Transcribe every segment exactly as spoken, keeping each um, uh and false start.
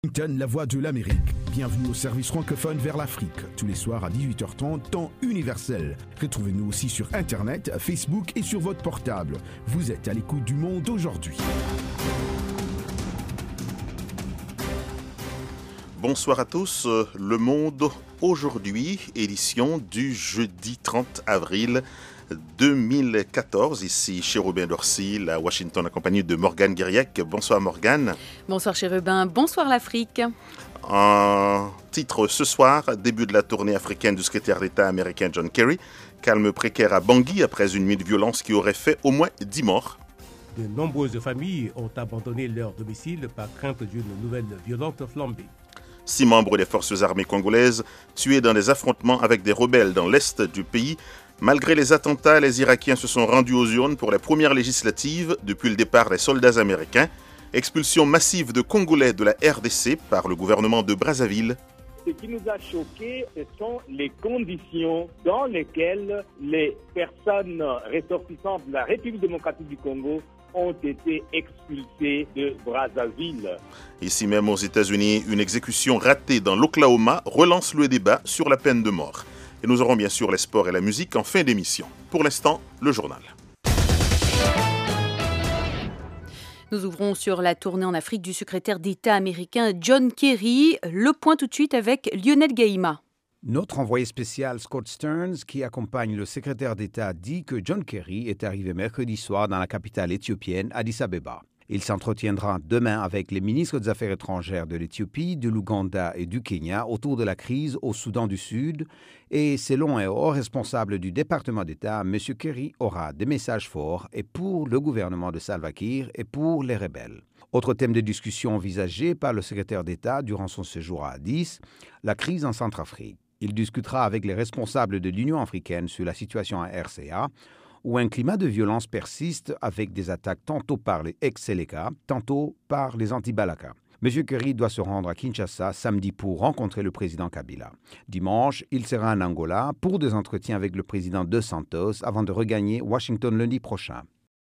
Washington, la voix de l'Amérique. Bienvenue au service francophone vers l'Afrique. Tous les soirs à dix-huit heures trente, temps universel. Retrouvez-nous aussi sur Internet, Facebook et sur votre portable. Vous êtes à l'écoute du Monde aujourd'hui. Bonsoir à tous. Le Monde aujourd'hui, édition du jeudi trente avril deux mille quatorze, ici Chérubin Dorsil à Washington, accompagné de Morgane Guiriec. Bonsoir Morgane. Bonsoir Chérubin, bonsoir l'Afrique. En titre ce soir, début de la tournée africaine du secrétaire d'État américain John Kerry. Calme précaire à Bangui après une nuit de violence qui aurait fait au moins dix morts. De nombreuses familles ont abandonné leur domicile par crainte d'une nouvelle violente flambée. Six membres des forces armées congolaises tués dans des affrontements avec des rebelles dans l'est du pays. Malgré les attentats, les Irakiens se sont rendus aux urnes pour les premières législatives depuis le départ des soldats américains. Expulsion massive de Congolais de la R D C par le gouvernement de Brazzaville. Ce qui nous a choqués, ce sont les conditions dans lesquelles les personnes ressortissantes de la République démocratique du Congo ont été expulsés de Brazzaville. Ici même aux États-Unis, une exécution ratée dans l'Oklahoma relance le débat sur la peine de mort. Et nous aurons bien sûr les sports et la musique en fin d'émission. Pour l'instant, le journal. Nous ouvrons sur la tournée en Afrique du secrétaire d'État américain John Kerry. Le point tout de suite avec Lionel Gaïma. Notre envoyé spécial Scott Stearns, qui accompagne le secrétaire d'État, dit que John Kerry est arrivé mercredi soir dans la capitale éthiopienne, Addis Abeba. Il s'entretiendra demain avec les ministres des Affaires étrangères de l'Éthiopie, de l'Ouganda et du Kenya autour de la crise au Soudan du Sud. Et selon un haut responsable du département d'État, M. Kerry aura des messages forts et pour le gouvernement de Salva Kiir et pour les rebelles. Autre thème de discussion envisagé par le secrétaire d'État durant son séjour à Addis, la crise en Centrafrique. Il discutera avec les responsables de l'Union africaine sur la situation en R C A, où un climat de violence persiste avec des attaques tantôt par les ex-Seleka, tantôt par les anti-Balaka. M. Kerry doit se rendre à Kinshasa samedi pour rencontrer le président Kabila. Dimanche, il sera en Angola pour des entretiens avec le président Dos Santos avant de regagner Washington lundi prochain.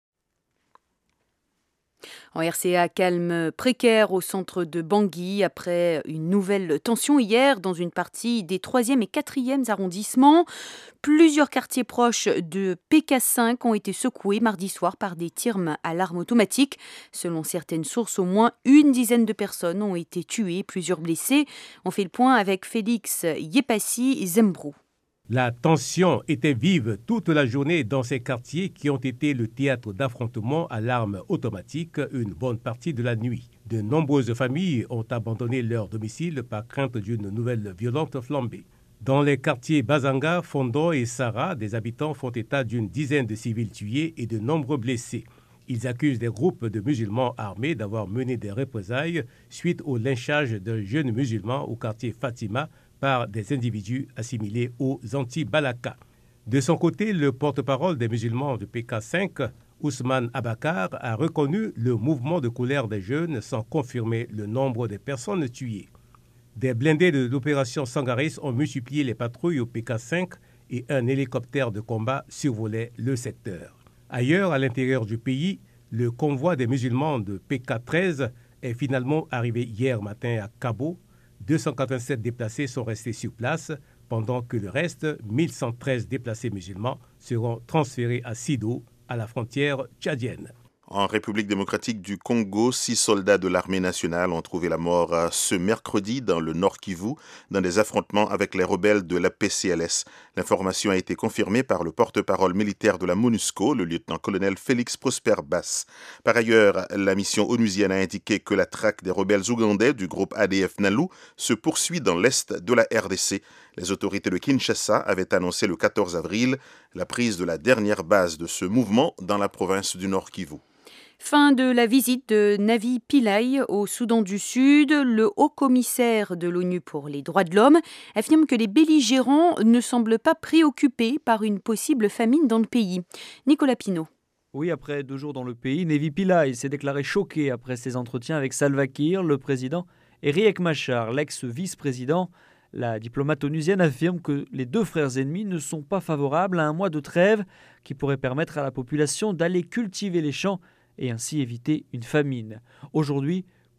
En R C A, calme précaire au centre de Bangui après une nouvelle tension hier dans une partie des troisième et quatrième arrondissements. Plusieurs quartiers proches de P K cinq ont été secoués mardi soir par des tirs à l'arme automatique. Selon certaines sources, au moins une dizaine de personnes ont été tuées, plusieurs blessées. On fait le point avec Félix Yepassi Zembrou. La tension était vive toute la journée dans ces quartiers qui ont été le théâtre d'affrontements à l'arme automatique une bonne partie de la nuit. De nombreuses familles ont abandonné leur domicile par crainte d'une nouvelle violente flambée. Dans les quartiers Bazanga, Fondo et Sara, des habitants font état d'une dizaine de civils tués et de nombreux blessés. Ils accusent des groupes de musulmans armés d'avoir mené des représailles suite au lynchage d'un jeune musulman au quartier Fatima par des individus assimilés aux anti-Balaka. De son côté, le porte-parole des musulmans de P K cinq, Ousmane Abakar, a reconnu le mouvement de colère des jeunes sans confirmer le nombre de personnes tuées. Des blindés de l'opération Sangaris ont multiplié les patrouilles au P K cinq et un hélicoptère de combat survolait le secteur. Ailleurs, à l'intérieur du pays, le convoi des musulmans de P K treize est finalement arrivé hier matin à Kabo. deux cent quatre-vingt-sept déplacés sont restés sur place, pendant que le reste, mille cent treize déplacés musulmans, seront transférés à Sido, à la frontière tchadienne. En République démocratique du Congo, six soldats de l'armée nationale ont trouvé la mort ce mercredi dans le Nord Kivu, dans des affrontements avec les rebelles de la P C L S. L'information a été confirmée par le porte-parole militaire de la MONUSCO, le lieutenant-colonel Félix Prosper Bass. Par ailleurs, la mission onusienne a indiqué que la traque des rebelles ougandais du groupe A D F Nalu se poursuit dans l'est de la R D C. Les autorités de Kinshasa avaient annoncé le quatorze avril la prise de la dernière base de ce mouvement dans la province du Nord Kivu. Fin de la visite de Navi Pillay au Soudan du Sud. Le haut-commissaire de l'ONU pour les droits de l'homme affirme que les belligérants ne semblent pas préoccupés par une possible famine dans le pays. Nicolas Pinault. Oui, après deux jours dans le pays, Navi Pillay s'est déclaré choqué après ses entretiens avec Salva Kiir, le président, et Riek Machar, l'ex-vice-président. La diplomate onusienne affirme que les deux frères ennemis ne sont pas favorables à un mois de trêve qui pourrait permettre à la population d'aller cultiver les champs et ainsi éviter une famine. Aujourd'hui,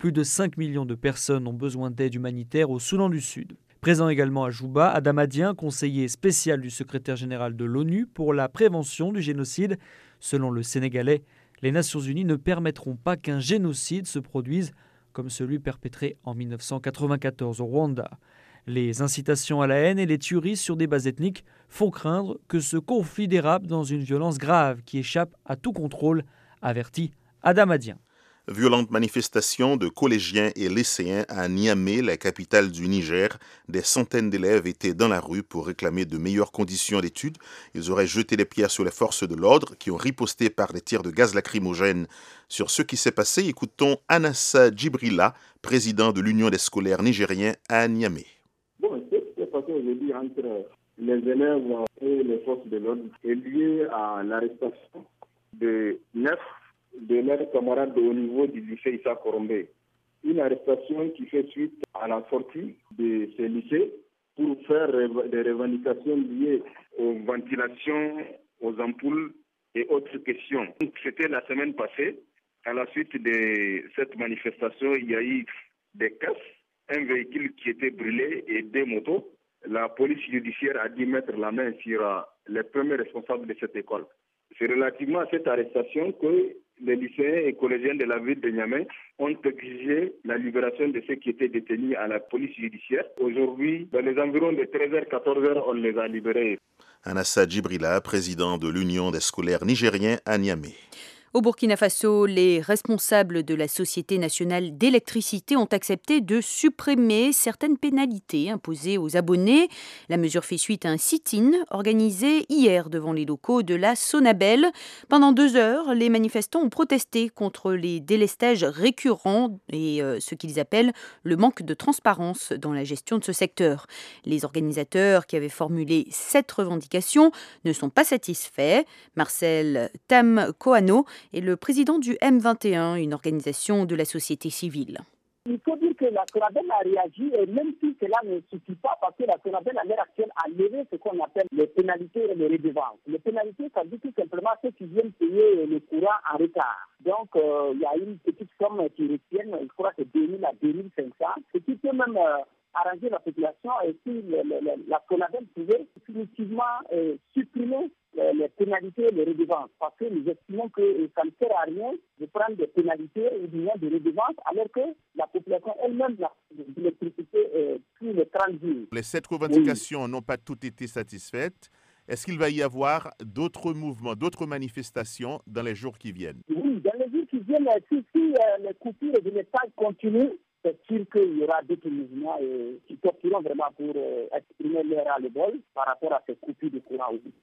Plus de cinq millions de personnes ont besoin d'aide humanitaire au Soudan du Sud. Présent également à Juba, Adama Dieng, conseiller spécial du secrétaire général de l'ONU pour la prévention du génocide. Selon le Sénégalais, les Nations Unies ne permettront pas qu'un génocide se produise comme celui perpétré en mille neuf cent quatre-vingt-quatorze au Rwanda. Les incitations à la haine et les tueries sur des bases ethniques font craindre que ce conflit dérape dans une violence grave qui échappe à tout contrôle, avertit Adama Dieng. Violentes manifestations de collégiens et lycéens à Niamey, la capitale du Niger. Des centaines d'élèves étaient dans la rue pour réclamer de meilleures conditions d'études. Ils auraient jeté des pierres sur les forces de l'ordre qui ont riposté par des tirs de gaz lacrymogène. Sur ce qui s'est passé, écoutons Anassa Djibrila, président de l'Union des scolaires nigériens à Niamey. Bon, ce qui s'est passé aujourd'hui entre les élèves et les forces de l'ordre est lié à l'arrestation de neuf de leurs camarades au niveau du lycée Issa Korombe. Une arrestation qui fait suite à la sortie de ces lycées pour faire des revendications liées aux ventilations, aux ampoules et autres questions. C'était la semaine passée. À la suite de cette manifestation, il y a eu des casses, un véhicule qui était brûlé et des motos. La police judiciaire a dû mettre la main sur les premiers responsables de cette école. C'est relativement à cette arrestation que les lycéens et collégiens de la ville de Niamey ont exigé la libération de ceux qui étaient détenus à la police judiciaire. Aujourd'hui, dans les environs de treize heures quatorze heures, on les a libérés. Anassa Djibrila, président de l'Union des scolaires nigériens à Niamey. Au Burkina Faso, les responsables de la Société nationale d'électricité ont accepté de supprimer certaines pénalités imposées aux abonnés. La mesure fait suite à un sit-in organisé hier devant les locaux de la Sonabel. Pendant deux heures, les manifestants ont protesté contre les délestages récurrents et euh, ce qu'ils appellent le manque de transparence dans la gestion de ce secteur. Les organisateurs qui avaient formulé sept revendications ne sont pas satisfaits. Marcel Tam-Koano est le président du M vingt et un, une organisation de la société civile. Il faut dire que la Sonabel a réagi, et même si cela ne suffit pas, parce que la Sonabel à l'heure actuelle a levé ce qu'on appelle les pénalités et les redevances. Les pénalités, ça dit tout simplement ceux qui viennent payer le courant en retard. Donc, euh, il y a une petite somme qui retienne, je crois que deux mille à deux mille cinq cents, ce qui peut même euh, arranger la population, et si le, le, le, la Sonabel pouvait définitivement euh, supprimer les pénalités et les redevances, parce que nous estimons que ça ne sert à rien de prendre des pénalités ou bien des redevances, alors que la population elle-même a de l'électricité euh, tous les trente jours. Les sept revendications oui. n'ont pas toutes été satisfaites. Est-ce qu'il va y avoir d'autres mouvements, d'autres manifestations dans les jours qui viennent? Oui, dans les jours qui viennent, si, si euh, les coupures de l'État continuent, c'est sûr qu'il y aura d'autres mouvements euh, qui sortiront vraiment pour euh, exprimer leur ras-le-bol par rapport à ces coupures de courant. Oui.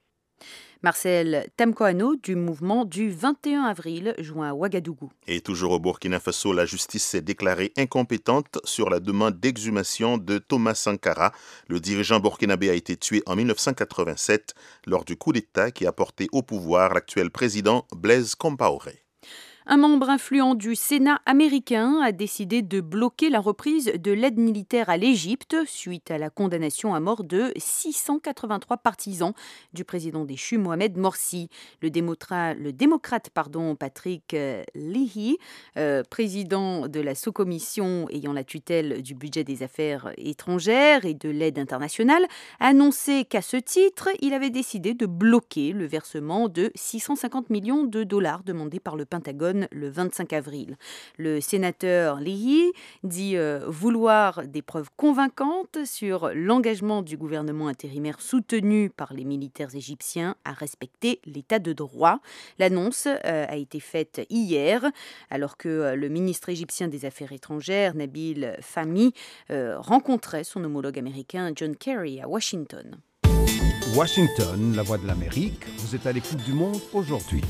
Marcel Tamkoano du mouvement du vingt et un avril, joint à Ouagadougou. Et toujours au Burkina Faso, la justice s'est déclarée incompétente sur la demande d'exhumation de Thomas Sankara. Le dirigeant burkinabé a été tué en mille neuf cent quatre-vingt-sept lors du coup d'État qui a porté au pouvoir l'actuel président Blaise Compaoré. Un membre influent du Sénat américain a décidé de bloquer la reprise de l'aide militaire à l'Égypte suite à la condamnation à mort de six cent quatre-vingt-trois partisans du président déchu Mohamed Morsi. Le, démotra, le démocrate pardon, Patrick euh, Leahy, euh, président de la sous-commission ayant la tutelle du budget des affaires étrangères et de l'aide internationale, a annoncé qu'à ce titre, il avait décidé de bloquer le versement de six cent cinquante millions de dollars demandés par le Pentagone le vingt-cinq avril. Le sénateur Leahy dit euh, vouloir des preuves convaincantes sur l'engagement du gouvernement intérimaire soutenu par les militaires égyptiens à respecter l'état de droit. L'annonce euh, a été faite hier, alors que euh, le ministre égyptien des Affaires étrangères, Nabil Fahmy, euh, rencontrait son homologue américain John Kerry à Washington. Washington, la voix de l'Amérique, vous êtes à l'écoute du monde aujourd'hui.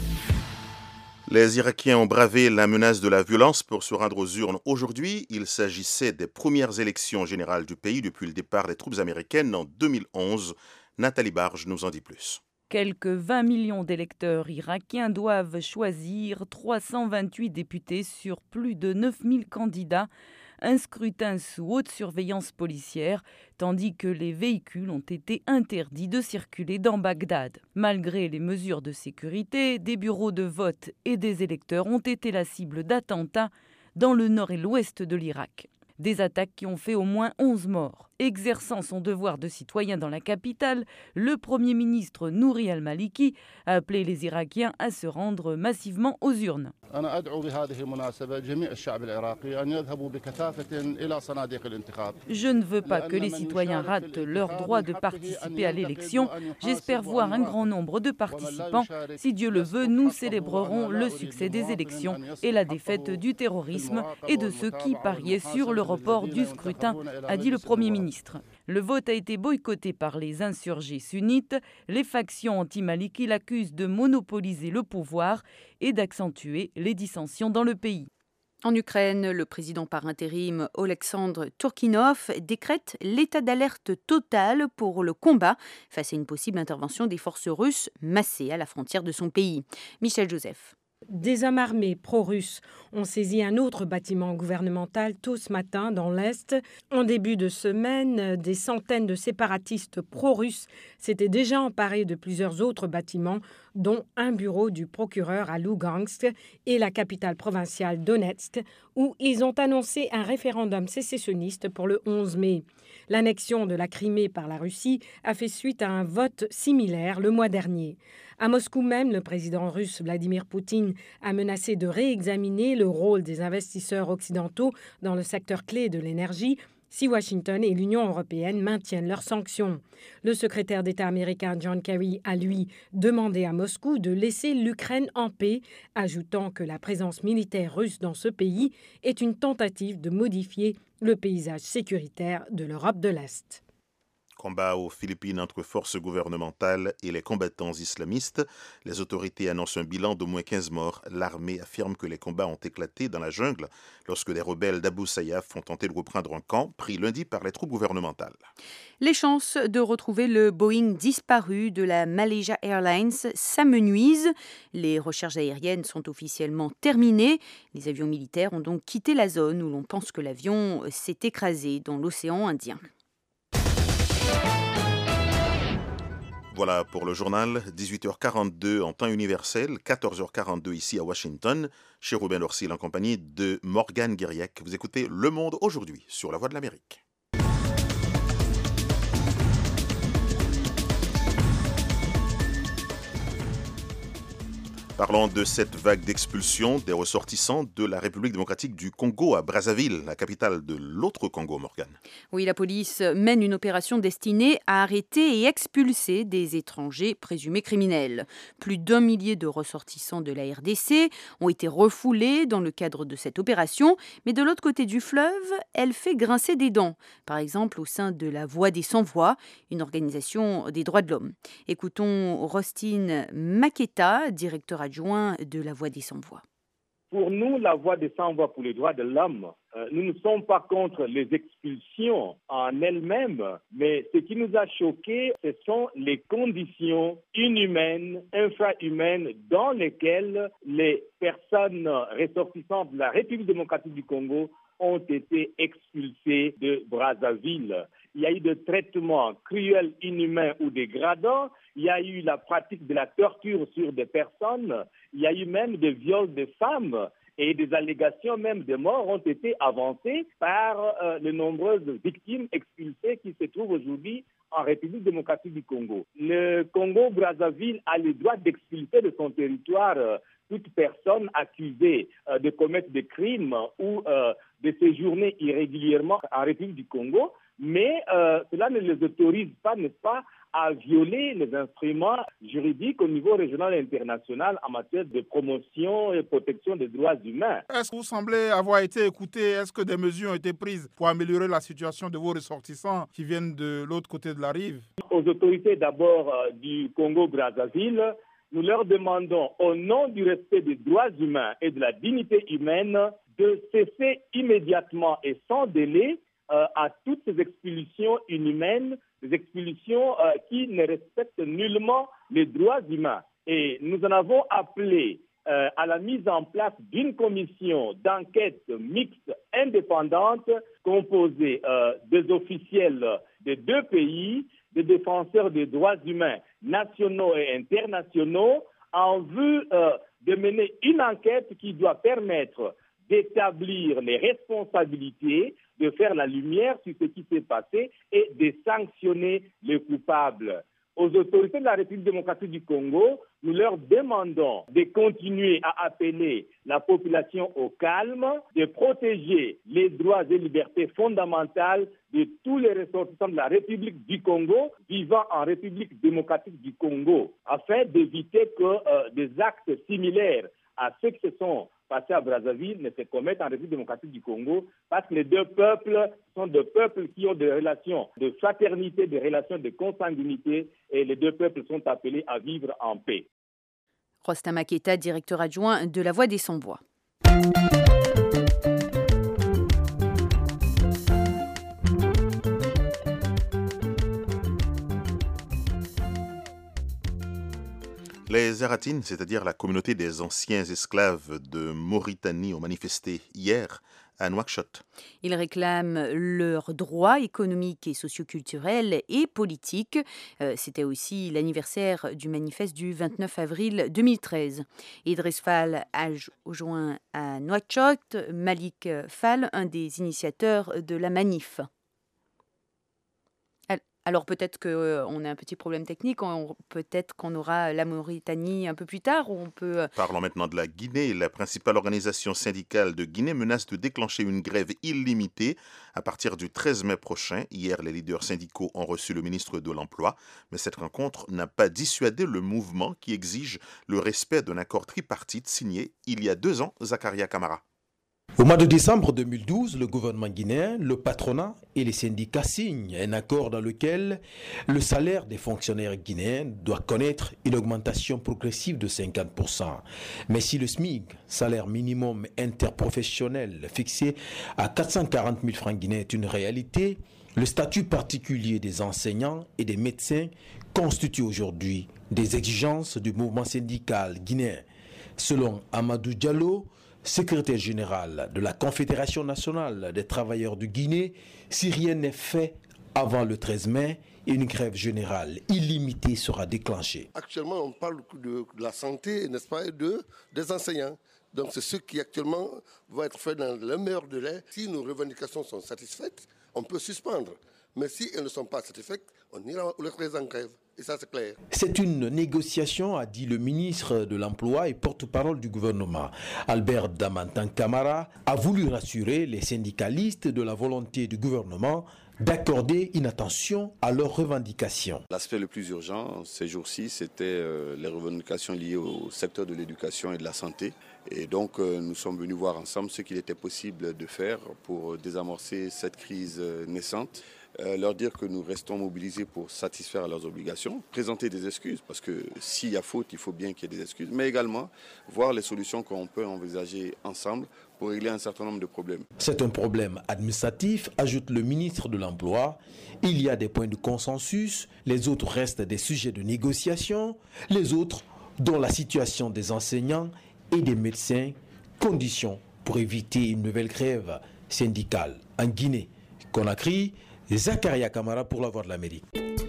Les Irakiens ont bravé la menace de la violence pour se rendre aux urnes aujourd'hui. Il s'agissait des premières élections générales du pays depuis le départ des troupes américaines en deux mille onze. Nathalie Barge nous en dit plus. Quelques vingt millions d'électeurs irakiens doivent choisir trois cent vingt-huit députés sur plus de neuf mille candidats. Un scrutin sous haute surveillance policière, tandis que les véhicules ont été interdits de circuler dans Bagdad. Malgré les mesures de sécurité, des bureaux de vote et des électeurs ont été la cible d'attentats, dans le nord et l'ouest de l'Irak. Des attaques qui ont fait au moins onze morts. Exerçant son devoir de citoyen dans la capitale, le Premier ministre Nouri al-Maliki a appelé les Irakiens à se rendre massivement aux urnes. Je ne veux pas que les citoyens ratent leur droit de participer à l'élection. J'espère voir un grand nombre de participants. Si Dieu le veut, nous célébrerons le succès des élections et la défaite du terrorisme et de ceux qui pariaient sur le report du scrutin, a dit le Premier ministre. Le vote a été boycotté par les insurgés sunnites. Les factions anti-Maliki l'accusent de monopoliser le pouvoir et d'accentuer les dissensions dans le pays. En Ukraine, le président par intérim Oleksandr Turkhinov décrète l'état d'alerte total pour le combat face à une possible intervention des forces russes massées à la frontière de son pays. Michel Joseph. Des hommes armés pro-russes ont saisi un autre bâtiment gouvernemental tôt ce matin dans l'Est. En début de semaine, des centaines de séparatistes pro-russes s'étaient déjà emparés de plusieurs autres bâtiments, dont un bureau du procureur à Lugansk et la capitale provinciale Donetsk, où ils ont annoncé un référendum sécessionniste pour le onze mai. L'annexion de la Crimée par la Russie a fait suite à un vote similaire le mois dernier. À Moscou même, le président russe Vladimir Poutine a menacé de réexaminer le rôle des investisseurs occidentaux dans le secteur clé de l'énergie si Washington et l'Union européenne maintiennent leurs sanctions. Le secrétaire d'État américain John Kerry a, lui, demandé à Moscou de laisser l'Ukraine en paix, ajoutant que la présence militaire russe dans ce pays est une tentative de modifier le paysage sécuritaire de l'Europe de l'Est. Combat aux Philippines entre forces gouvernementales et les combattants islamistes. Les autorités annoncent un bilan d'au moins quinze morts. L'armée affirme que les combats ont éclaté dans la jungle lorsque des rebelles d'Abu Sayyaf ont tenté de reprendre un camp pris lundi par les troupes gouvernementales. Les chances de retrouver le Boeing disparu de la Malaysia Airlines s'amenuisent. Les recherches aériennes sont officiellement terminées. Les avions militaires ont donc quitté la zone où l'on pense que l'avion s'est écrasé dans l'océan Indien. Voilà pour le journal, dix-huit heures quarante-deux en temps universel, quatorze heures quarante-deux ici à Washington, chez Robin Orsil en compagnie de Morgane Guiriec. Vous écoutez Le Monde aujourd'hui sur La Voix de l'Amérique. Parlons de cette vague d'expulsion des ressortissants de la République démocratique du Congo à Brazzaville, la capitale de l'autre Congo, Morgane. Oui, la police mène une opération destinée à arrêter et expulser des étrangers présumés criminels. Plus d'un millier de ressortissants de la R D C ont été refoulés dans le cadre de cette opération, mais de l'autre côté du fleuve, elle fait grincer des dents. Par exemple, au sein de la Voix des Sans-Voix, une organisation des droits de l'homme. Écoutons Rostine Maketa, directeur adjoint de la Voix des Sans-Voix. Pour nous, la Voix des Sans-Voix pour les droits de l'homme, euh, nous ne sommes pas contre les expulsions en elles-mêmes, mais ce qui nous a choqués, ce sont les conditions inhumaines, infrahumaines dans lesquelles les personnes ressortissantes de la République démocratique du Congo ont été expulsées de Brazzaville. Il y a eu des traitements cruels, inhumains ou dégradants. Il y a eu la pratique de la torture sur des personnes. Il y a eu même des viols de femmes et des allégations même de morts ont été avancées par euh, les nombreuses victimes expulsées qui se trouvent aujourd'hui en République démocratique du Congo. Le Congo-Brazzaville a le droit d'expulser de son territoire euh, toute personne accusée euh, de commettre des crimes ou euh, de séjourner irrégulièrement en République du Congo, mais euh, cela ne les autorise pas, n'est-ce pas, à violer les instruments juridiques au niveau régional et international en matière de promotion et protection des droits humains. Est-ce que vous semblez avoir été écouté? Est-ce que des mesures ont été prises pour améliorer la situation de vos ressortissants qui viennent de l'autre côté de la rive? Aux autorités d'abord euh, du Congo-Brazzaville, nous leur demandons, au nom du respect des droits humains et de la dignité humaine, de cesser immédiatement et sans délai euh, à toutes ces expulsions inhumaines, des expulsions euh, qui ne respectent nullement les droits humains. Et nous en avons appelé euh, à la mise en place d'une commission d'enquête mixte indépendante composée euh, des officiels des deux pays, des défenseurs des droits humains nationaux et internationaux, en vue euh, de mener une enquête qui doit permettre d'établir les responsabilités, de faire la lumière sur ce qui s'est passé et de sanctionner les coupables. Aux autorités de la République démocratique du Congo, nous leur demandons de continuer à appeler la population au calme, de protéger les droits et libertés fondamentales de tous les ressortissants de la République du Congo vivant en République démocratique du Congo, afin d'éviter que euh, des actes similaires à ceux qui se sont passés à Brazzaville ne se commettent en République démocratique du Congo, parce que les deux peuples sont deux peuples qui ont des relations de fraternité, des relations de consanguinité, et les deux peuples sont appelés à vivre en paix. Rostam Aketa, directeur adjoint de La Voix des Sans-Voix. Les Aratines, c'est-à-dire la communauté des anciens esclaves de Mauritanie, ont manifesté hier à Nouakchott. Ils réclament leurs droits économiques et socioculturels et politiques. Euh, c'était aussi l'anniversaire du manifeste du vingt-neuf avril deux mille treize. Idriss Fall a rejoint à Nouakchott Malik Fall, un des initiateurs de la manif. Alors peut-être qu'on a un petit problème technique, on, peut-être qu'on aura la Mauritanie un peu plus tard, ou on peut... Parlons maintenant de la Guinée. La principale organisation syndicale de Guinée menace de déclencher une grève illimitée à partir du treize mai prochain. Hier, les leaders syndicaux ont reçu le ministre de l'Emploi, mais cette rencontre n'a pas dissuadé le mouvement qui exige le respect d'un accord tripartite signé il y a deux ans, Zakaria Kamara. Au mois de décembre deux mille douze, le gouvernement guinéen, le patronat et les syndicats signent un accord dans lequel le salaire des fonctionnaires guinéens doit connaître une augmentation progressive de cinquante pour cent. Mais si le SMIC, salaire minimum interprofessionnel fixé à quatre cent quarante mille francs guinéens, est une réalité, le statut particulier des enseignants et des médecins constitue aujourd'hui des exigences du mouvement syndical guinéen. Selon Amadou Diallo, secrétaire général de la Confédération nationale des travailleurs de Guinée, si rien n'est fait avant le treize mai, une grève générale illimitée sera déclenchée. Actuellement, on parle de, de la santé, n'est-ce pas, et de, des enseignants. Donc c'est ce qui actuellement va être fait dans le meilleur délai. Si nos revendications sont satisfaites, on peut suspendre. Mais si elles ne sont pas satisfaites, on ira le treize en grève. Et ça, c'est clair. C'est une négociation, a dit le ministre de l'Emploi et porte-parole du gouvernement. Albert Damantan Camara a voulu rassurer les syndicalistes de la volonté du gouvernement d'accorder une attention à leurs revendications. L'aspect le plus urgent ces jours-ci, c'était euh, les revendications liées au secteur de l'éducation et de la santé. Et donc, euh, nous sommes venus voir ensemble ce qu'il était possible de faire pour désamorcer cette crise euh, naissante. Euh, leur dire que nous restons mobilisés pour satisfaire à leurs obligations, présenter des excuses, parce que s'il y a faute, il faut bien qu'il y ait des excuses, mais également voir les solutions qu'on peut envisager ensemble pour régler un certain nombre de problèmes. C'est un problème administratif, ajoute le ministre de l'Emploi. Il y a des points de consensus, les autres restent des sujets de négociation, les autres, dont la situation des enseignants et des médecins, conditions pour éviter une nouvelle grève syndicale en Guinée. Conakry, Zakaria Kamara pour la Voix de l'Amérique.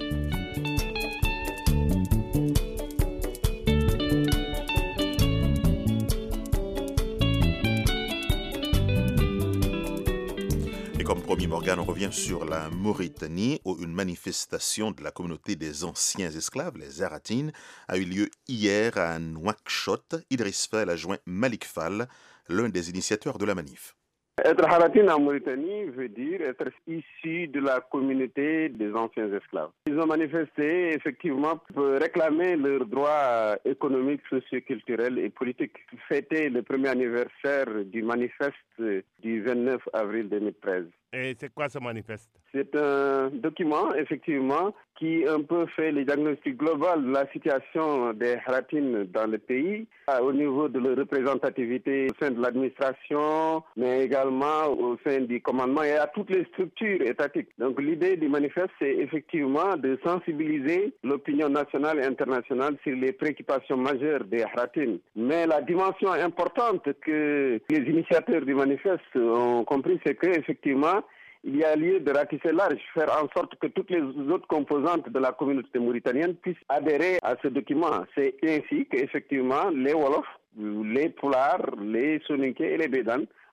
Et comme promis, Morgane, on revient sur la Mauritanie, où une manifestation de la communauté des anciens esclaves, les Aratines, a eu lieu hier à Nouakchott. Idriss Fall a joint Malik Fall, l'un des initiateurs de la manif. Être Haratine en Mauritanie veut dire être issu de la communauté des anciens esclaves. Ils ont manifesté effectivement pour réclamer leurs droits économiques, socioculturels et politiques. Fêter le premier anniversaire du manifeste du vingt-neuf avril deux mille treize. Et c'est quoi ce manifeste? C'est un document, effectivement, qui un peu fait le diagnostic global de la situation des Haratines dans le pays, au niveau de leur représentativité au sein de l'administration, mais également au sein du commandement et à toutes les structures étatiques. Donc l'idée du manifeste, c'est effectivement de sensibiliser l'opinion nationale et internationale sur les préoccupations majeures des Haratines. Mais la dimension importante que les initiateurs du manifeste ont compris, c'est qu'effectivement, il y a lieu de ratisser large, faire en sorte que toutes les autres composantes de la communauté mauritanienne puissent adhérer à ce document. C'est ainsi qu'effectivement, les Wolofs, les Poulars, les Soninké et les Bédans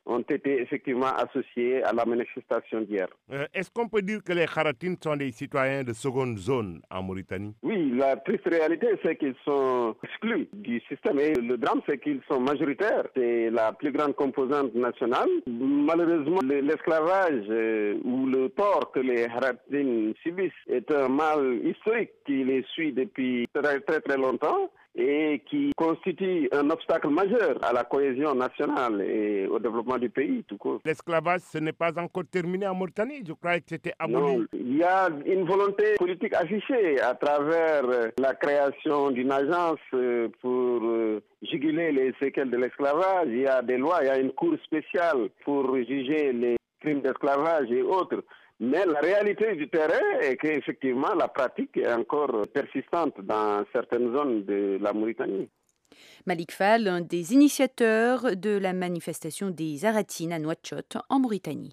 ont été effectivement associés à la manifestation d'hier. Euh, est-ce qu'on peut dire que les Kharatines sont des citoyens de seconde zone en Mauritanie? Oui, la triste réalité, c'est qu'ils sont exclus du système. Et le drame, c'est qu'ils sont majoritaires. C'est la plus grande composante nationale. Malheureusement, l'esclavage euh, ou le tort que les Kharatines subissent est un mal historique qui les suit depuis très très, très longtemps et qui constitue un obstacle majeur à la cohésion nationale et au développement du pays tout court. L'esclavage, ce n'est pas encore terminé en Mauritanie. Je croyais que c'était aboli. Non, il y a une volonté politique affichée à travers la création d'une agence pour juguler les séquelles de l'esclavage. Il y a des lois, il y a une cour spéciale pour juger les crimes d'esclavage et autres. Mais la réalité du terrain est qu'effectivement, la pratique est encore persistante dans certaines zones de la Mauritanie. Malik Fall, un des initiateurs de la manifestation des Haratines à Nouakchott, en Mauritanie.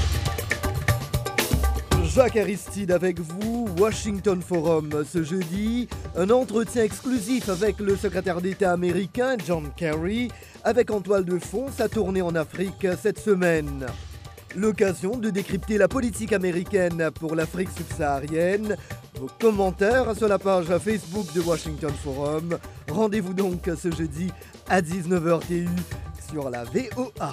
Jacques Aristide avec vous, Washington Forum ce jeudi, un entretien exclusif avec le secrétaire d'État américain John Kerry, avec en toile de fond sa tournée en Afrique cette semaine. L'occasion de décrypter la politique américaine pour l'Afrique subsaharienne. Vos commentaires sur la page Facebook de Washington Forum. Rendez-vous donc ce jeudi à dix-neuf heures T U sur la V O A.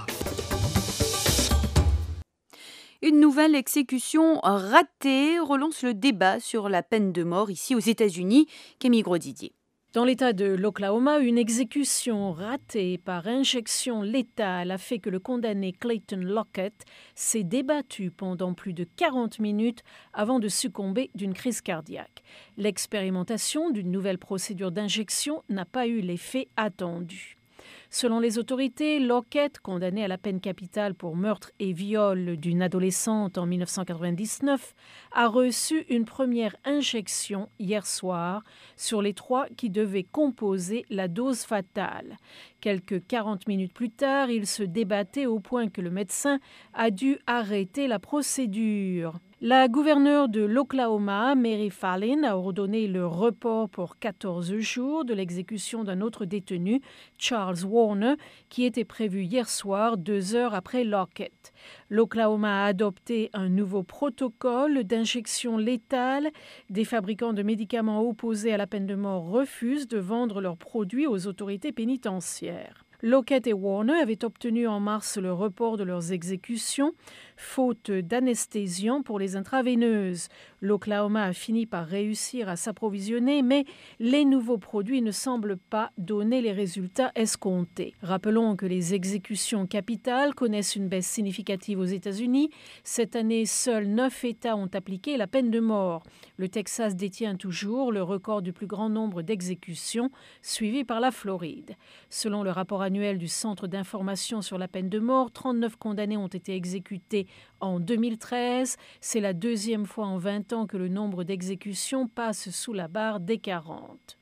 Une nouvelle exécution ratée relance le débat sur la peine de mort ici aux États-Unis. Camille Grosdidier. Dans l'État de l'Oklahoma, une exécution ratée par injection létale a fait que le condamné Clayton Lockett s'est débattu pendant plus de quarante minutes avant de succomber d'une crise cardiaque. L'expérimentation d'une nouvelle procédure d'injection n'a pas eu l'effet attendu. Selon les autorités, Lockett, condamné à la peine capitale pour meurtre et viol d'une adolescente en dix-neuf cent quatre-vingt-dix-neuf, a reçu une première injection hier soir sur les trois qui devaient composer la dose fatale. Quelques quarante minutes plus tard, il se débattait au point que le médecin a dû arrêter la procédure. La gouverneure de l'Oklahoma, Mary Fallin, a ordonné le report pour quatorze jours de l'exécution d'un autre détenu, Charles Warner, qui était prévu hier soir, deux heures après Lockett. L'Oklahoma a adopté un nouveau protocole d'injection létale. Des fabricants de médicaments opposés à la peine de mort refusent de vendre leurs produits aux autorités pénitentiaires. Lockett et Warner avaient obtenu en mars le report de leurs exécutions, faute d'anesthésiants pour les intraveineuses. L'Oklahoma a fini par réussir à s'approvisionner, mais les nouveaux produits ne semblent pas donner les résultats escomptés. Rappelons que les exécutions capitales connaissent une baisse significative aux États-Unis. Cette année, seuls neuf États ont appliqué la peine de mort. Le Texas détient toujours le record du plus grand nombre d'exécutions, suivi par la Floride. Selon le rapport annuel du Centre d'information sur la peine de mort, trente-neuf condamnés ont été exécutés en deux mille treize. C'est la deuxième fois en vingt ans que le nombre d'exécutions passe sous la barre des quarante.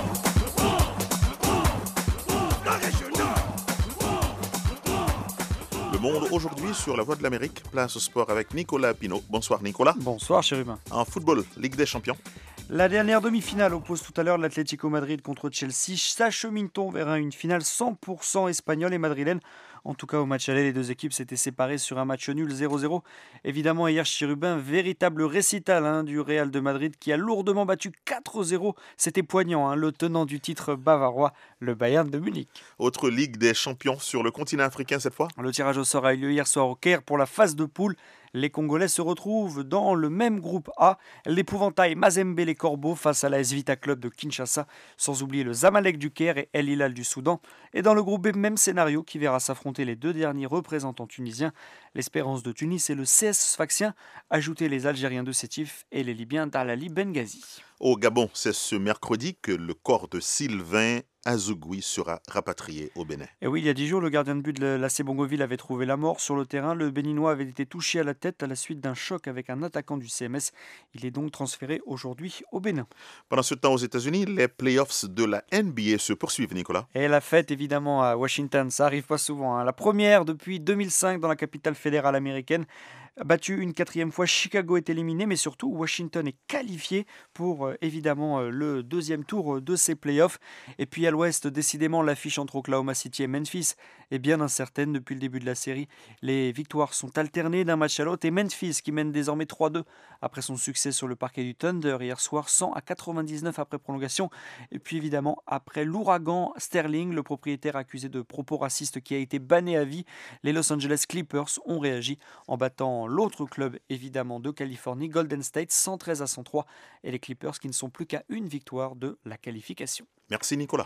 Le Monde aujourd'hui sur la Voix de l'Amérique, place au sport avec Nicolas Pinault. Bonsoir Nicolas. Bonsoir Chérubin. En football, Ligue des Champions. La dernière demi-finale oppose tout à l'heure l'Atlético Madrid contre Chelsea. S'achemine-t-on vers une finale cent pour cent espagnole et madrilène? En tout cas, au match aller, les deux équipes s'étaient séparées sur un match nul zéro zéro. Évidemment, hier, Chérubin, véritable récital hein, du Real de Madrid qui a lourdement battu quatre zéro. C'était poignant, hein, le tenant du titre bavarois, le Bayern de Munich. Autre Ligue des Champions sur le continent africain cette fois. Le tirage au sort a eu lieu hier soir au Caire pour la phase de poule. Les Congolais se retrouvent dans le même groupe A. L'épouvantail Mazembe les Corbeaux face à la S Vita Club de Kinshasa, sans oublier le Zamalek du Caire et El Hilal du Soudan. Et dans le groupe B, même scénario qui verra s'affronter les deux derniers représentants tunisiens, l'Espérance de Tunis et le C S Sfaxien, ajouter les Algériens de Sétif et les Libyens d'Al-Ali Benghazi. Au Gabon, c'est ce mercredi que le corps de Sylvain Azougui sera rapatrié au Bénin. Et oui, il y a dix jours, le gardien de but de l'A C Bongoville avait trouvé la mort sur le terrain. Le Béninois avait été touché à la tête à la suite d'un choc avec un attaquant du C M S. Il est donc transféré aujourd'hui au Bénin. Pendant ce temps, aux États-Unis, les playoffs de la N B A se poursuivent, Nicolas. Et la fête, évidemment, à Washington, ça arrive pas souvent. Hein. La première depuis deux mille cinq dans la capitale fédérale américaine. battu une quatrième fois, Chicago est éliminé, mais surtout Washington est qualifié pour euh, évidemment euh, le deuxième tour de ces playoffs. Et puis à l'ouest, décidément, l'affiche entre Oklahoma City et Memphis est bien incertaine depuis le début de la série. Les victoires sont alternées d'un match à l'autre et Memphis qui mène désormais trois deux après son succès sur le parquet du Thunder hier soir, cent à quatre-vingt-dix-neuf après prolongation. Et puis évidemment, après l'ouragan Sterling, le propriétaire accusé de propos racistes qui a été banné à vie, les Los Angeles Clippers ont réagi en battant l'autre club évidemment de Californie, Golden State, cent treize à cent trois, et les Clippers qui ne sont plus qu'à une victoire de la qualification. Merci Nicolas.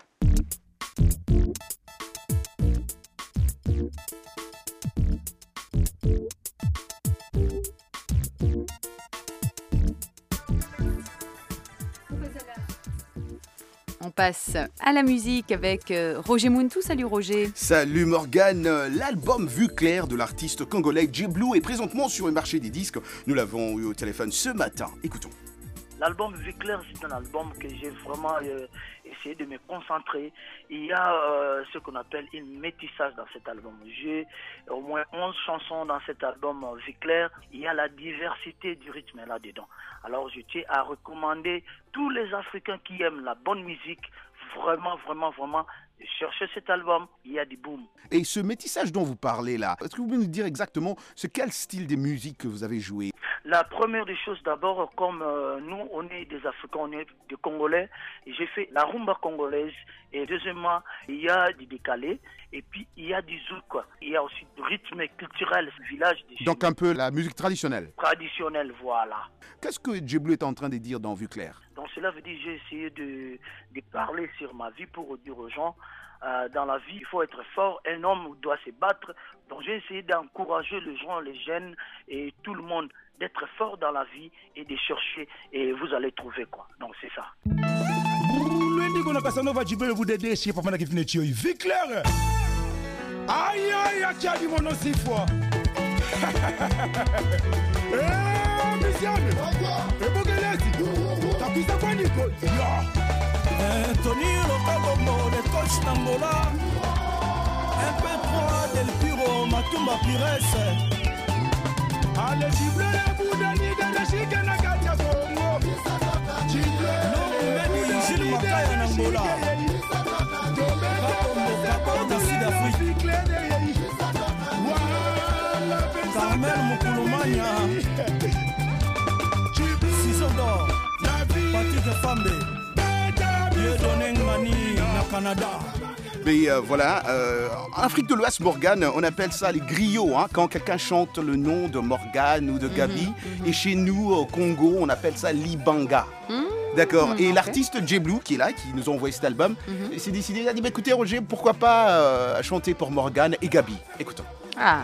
On passe à la musique avec Roger Muntu. Salut Roger. Salut Morgane. L'album Vue Claire de l'artiste congolais Djeblu est présentement sur le marché des disques. Nous l'avons eu au téléphone ce matin. Écoutons. L'album Vue Claire, c'est un album que j'ai vraiment euh, essayé de me concentrer. Il y a euh, ce qu'on appelle une métissage dans cet album. J'ai au moins onze chansons dans cet album Vue Claire. Il y a la diversité du rythme là-dedans. Alors je tiens à recommander tous les Africains qui aiment la bonne musique, vraiment, vraiment, vraiment, cherchez cet album, il y a du boom. Et ce métissage dont vous parlez là, est-ce que vous pouvez nous dire exactement c'est quel style de musique que vous avez joué? La première des choses, d'abord, comme euh, nous, on est des Africains, on est des Congolais, j'ai fait la rumba congolaise, et deuxièmement, il y a du décalé, et puis il y a du zouk, il y a aussi du rythme culturel, ce village. Donc un peu la musique traditionnelle. Traditionnelle, voilà. Qu'est-ce que Djeblu est en train de dire dans Vue Claire? Donc cela veut dire que j'ai essayé de, de parler sur ma vie pour dire aux gens, euh, dans la vie, il faut être fort, un homme doit se battre. Donc j'ai essayé d'encourager les gens, les jeunes et tout le monde d'être fort dans la vie et de chercher et vous allez trouver quoi. Donc c'est ça. Aïe aïe aïe aïe mon aussi fois. Eh Misiane. Et Bogelesi. Tapisa kwa niko. Tony Lokagomo le coach Tangola. Un peu trois del Piro Matumba Pires. Allez Jible le Boudani de la Chica na Katia Bongo. Jible no meni Gilles Makaya Nangola. Carmel Mukulumania Sisodor Patrick Fambe Dieudonné Mani na Canada. Mais euh, voilà, euh, en Afrique de l'Ouest, Morgane, on appelle ça les griots, hein, quand quelqu'un chante le nom de Morgane ou de Gabi. Mm-hmm, mm-hmm. Et chez nous, au Congo, on appelle ça Libanga. Mm-hmm. D'accord. Et okay. L'artiste Djeblu, qui est là, qui nous a envoyé cet album, mm-hmm. s'est décidé, il a dit, bah, écoutez Roger, pourquoi pas euh, chanter pour Morgane et Gabi. Écoutons. Ah.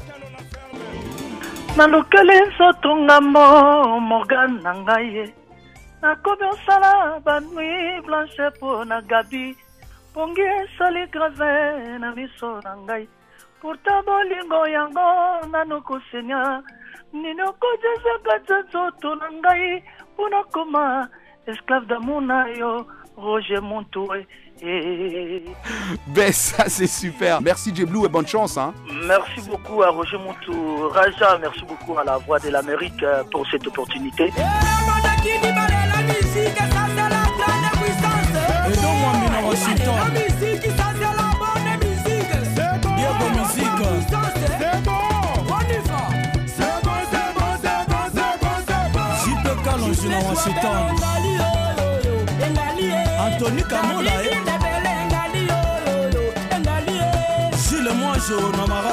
Nalokele nzoto ngambo Morgane na ngai nakomi osala banui blanche po na Gabi pongi esali grave na miso na ngai pourtant bolingo yango nano kosenya nini okozesaka nzoto na ngai mpona koma esclave d'amour na yo Roger Muntu. Ben ça c'est super. Merci Djeblu et bonne chance hein. Merci beaucoup à Roger Muntu. Raja, merci beaucoup à la Voix de l'Amérique pour cette opportunité. Et donc moi je suis Washington. La musique ça c'est la bonne musique. C'est bon. Diego musique. C'est bon. On y va. C'est bon, c'est bon, c'est bon, c'est bon, c'est bon. J'y peux calon, je suis dans Washington. Anthony Kamola eh. Gilles Moijo Namara.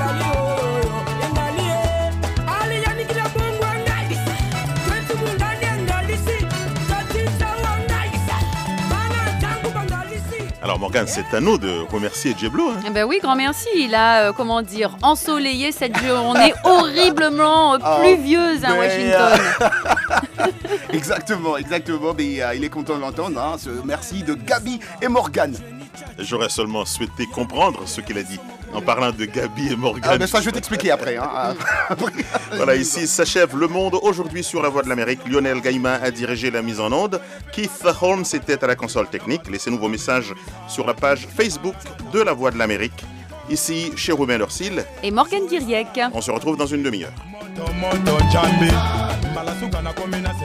Alors Morgane, c'est à nous de remercier Djeblu. Hein. Eh ben oui, grand merci. Il a, euh, comment dire, ensoleillé cette journée horriblement pluvieuse à Washington. Exactement, exactement. Mais euh, il est content de l'entendre. Hein, ce merci de Gabi et Morgane. J'aurais seulement souhaité comprendre ce qu'il a dit en parlant de Gabi et Morgane. Ah ben ça, je vais t'expliquer après. Hein. Voilà, ici s'achève Le Monde aujourd'hui sur La Voix de l'Amérique. Lionel Gaïma a dirigé la mise en onde. Keith Holmes était à la console technique. Laissez-nous vos messages sur la page Facebook de La Voix de l'Amérique. Ici, chez Romain Lorsil et Morgane Diriec. On se retrouve dans une demi-heure.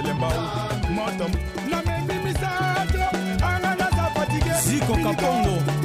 Ziko Kapongo